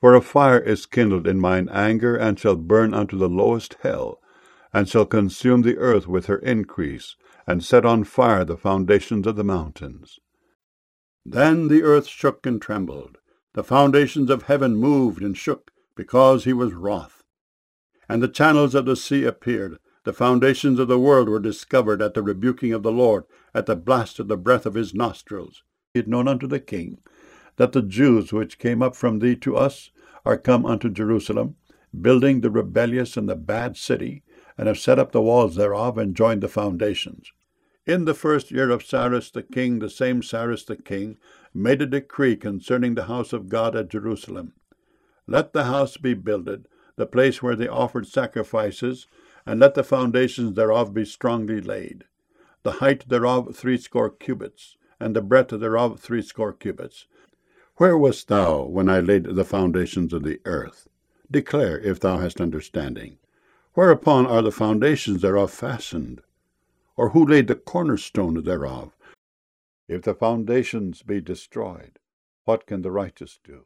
For a fire is kindled in mine anger, and shall burn unto the lowest hell, and shall consume the earth with her increase, and set on fire the foundations of the mountains. Then the earth shook and trembled. The foundations of heaven moved and shook, because he was wroth. And the channels of the sea appeared. The foundations of the world were discovered at the rebuking of the Lord, at the blast of the breath of his nostrils. Be it known unto the king, that the Jews which came up from thee to us are come unto Jerusalem, building the rebellious and the bad city, and have set up the walls thereof, and joined the foundations. In the 1st year of Cyrus the king, the same Cyrus the king, made a decree concerning the house of God at Jerusalem. Let the house be builded, the place where they offered sacrifices, and let the foundations thereof be strongly laid. The height thereof 80 cubits, and the breadth thereof 80 cubits. Where wast thou when I laid the foundations of the earth? Declare, if thou hast understanding. Whereupon are the foundations thereof fastened? Or who laid the cornerstone thereof? If the foundations be destroyed, what can the righteous do?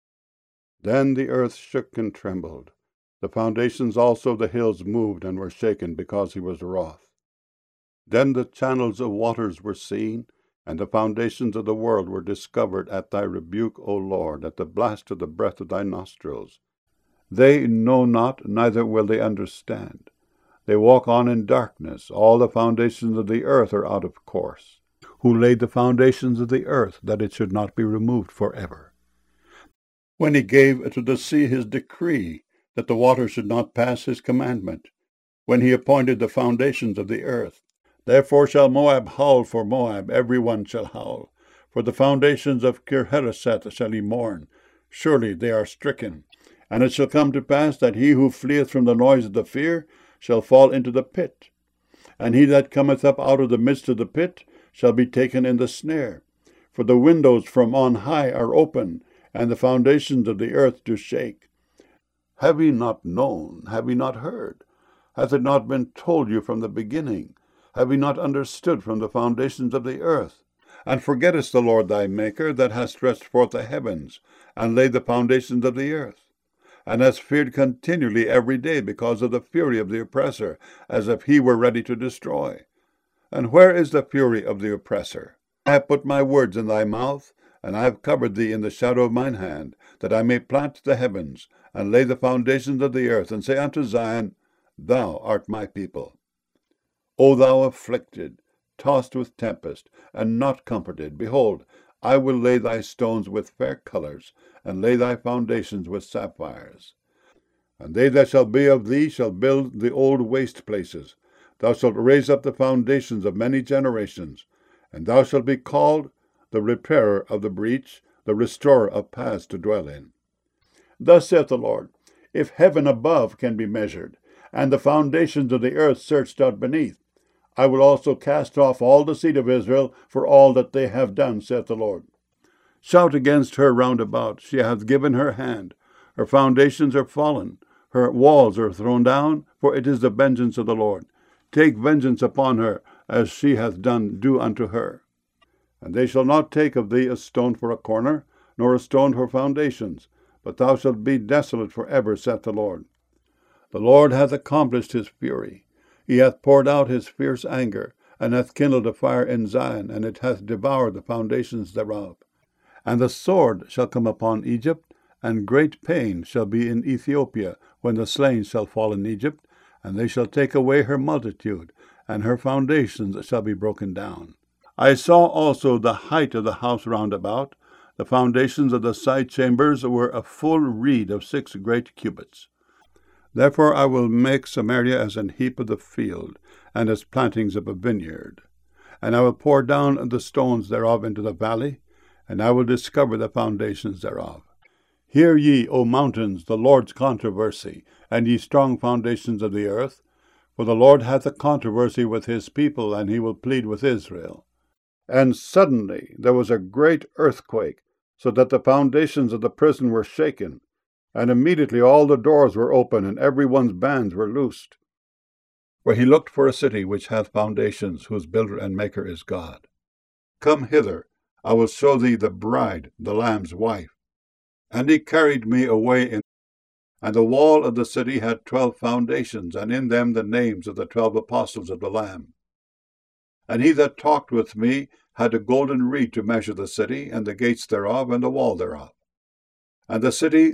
Then the earth shook and trembled. The foundations also of the hills moved and were shaken, because he was wroth. Then the channels of waters were seen, and the foundations of the world were discovered at thy rebuke, O Lord, at the blast of the breath of thy nostrils. They know not, neither will they understand. They walk on in darkness. All the foundations of the earth are out of course. Who laid the foundations of the earth, that it should not be removed forever? When he gave to the sea his decree, that the water should not pass his commandment, when he appointed the foundations of the earth. Therefore shall Moab howl for Moab, every one shall howl. For the foundations of Kir-Hareseth shall he mourn. Surely they are stricken. And it shall come to pass that he who fleeth from the noise of the fear shall fall into the pit. And he that cometh up out of the midst of the pit shall be taken in the snare. For the windows from on high are open, and the foundations of the earth do shake. Have ye not known? Have ye not heard? Hath it not been told you from the beginning? Have ye not understood from the foundations of the earth? And forgettest the Lord thy Maker, that hast stretched forth the heavens, and laid the foundations of the earth? And hast feared continually every day because of the fury of the oppressor, as if he were ready to destroy? And where is the fury of the oppressor? I have put my words in thy mouth, and I have covered thee in the shadow of mine hand, that I may plant the heavens, and lay the foundations of the earth, and say unto Zion, Thou art my people. O thou afflicted, tossed with tempest, and not comforted, behold, I will lay thy stones with fair colours, and lay thy foundations with sapphires. And they that shall be of thee shall build the old waste places. Thou shalt raise up the foundations of many generations, and thou shalt be called the repairer of the breach, the restorer of paths to dwell in. Thus saith the Lord, if heaven above can be measured, and the foundations of the earth searched out beneath, I will also cast off all the seed of Israel for all that they have done, saith the Lord. Shout against her round about, she hath given her hand. Her foundations are fallen, her walls are thrown down, for it is the vengeance of the Lord. Take vengeance upon her, as she hath done, do unto her. And they shall not take of thee a stone for a corner, nor a stone for foundations, but thou shalt be desolate for ever, saith the Lord. The Lord hath accomplished his fury. He hath poured out his fierce anger, and hath kindled a fire in Zion, and it hath devoured the foundations thereof. And the sword shall come upon Egypt, and great pain shall be in Ethiopia, when the slain shall fall in Egypt, and they shall take away her multitude, and her foundations shall be broken down. I saw also the height of the house round about. The foundations of the side chambers were a full reed of 6 great cubits. Therefore I will make Samaria as an heap of the field, and as plantings of a vineyard. And I will pour down the stones thereof into the valley, and I will discover the foundations thereof. Hear ye, O mountains, the Lord's controversy, and ye strong foundations of the earth. For the Lord hath a controversy with his people, and he will plead with Israel. And suddenly there was a great earthquake, so that the foundations of the prison were shaken. And immediately all the doors were open, and every one's bands were loosed. Where he looked for a city which hath foundations, whose builder and maker is God. Come hither, I will show thee the bride, the Lamb's wife. And he carried me away and the wall of the city had 12 foundations, and in them the names of the 12 apostles of the Lamb. And he that talked with me had a golden reed to measure the city, and the gates thereof, and the wall thereof. And the city